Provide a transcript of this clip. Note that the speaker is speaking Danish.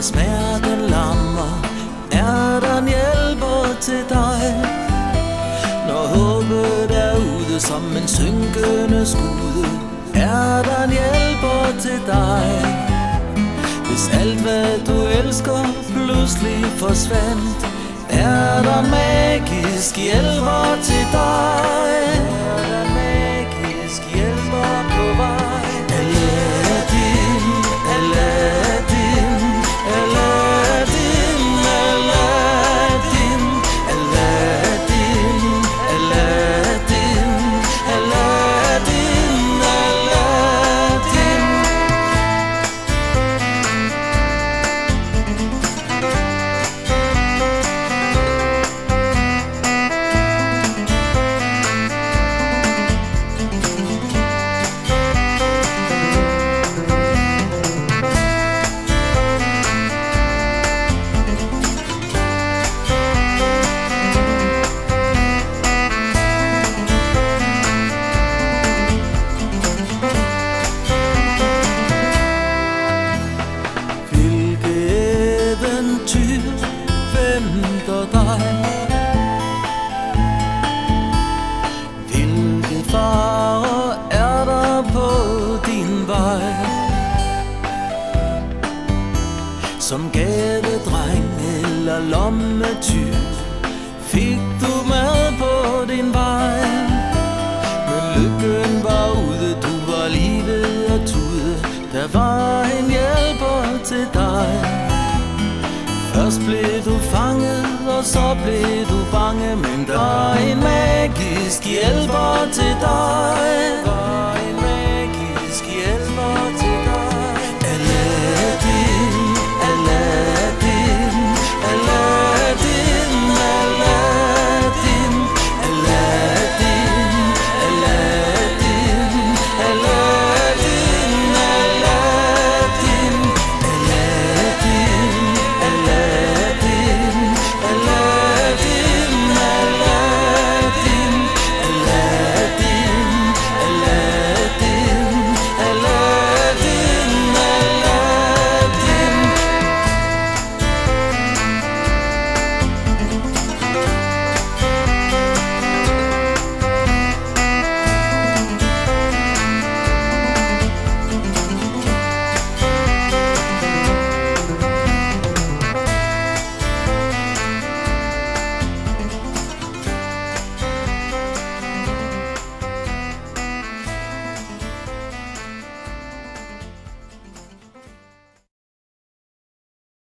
smerten lammer, er der en hjælper til dig. Når håbet er ude som en synkende skude, er der en hjælper til dig. Hvis alt hvad du elsker pludselig forsvandt, er der en magisk hjælper til dig. Er der en magisk hjælper på vej. Aladdin, Aladdin, Aladdin, Aladdin, Aladdin, Aladdin, Aladdin, Aladdin. Venter dig. Hvilke farer er der på din vej? Som gadedreng eller lommetyv fik du mad på din vej. Men lykken var ude, du var lige ved at tude. Der var en hjælper til dig. Først blev du fanget, og så blev du bange, men der er en magisk hjælper til dig.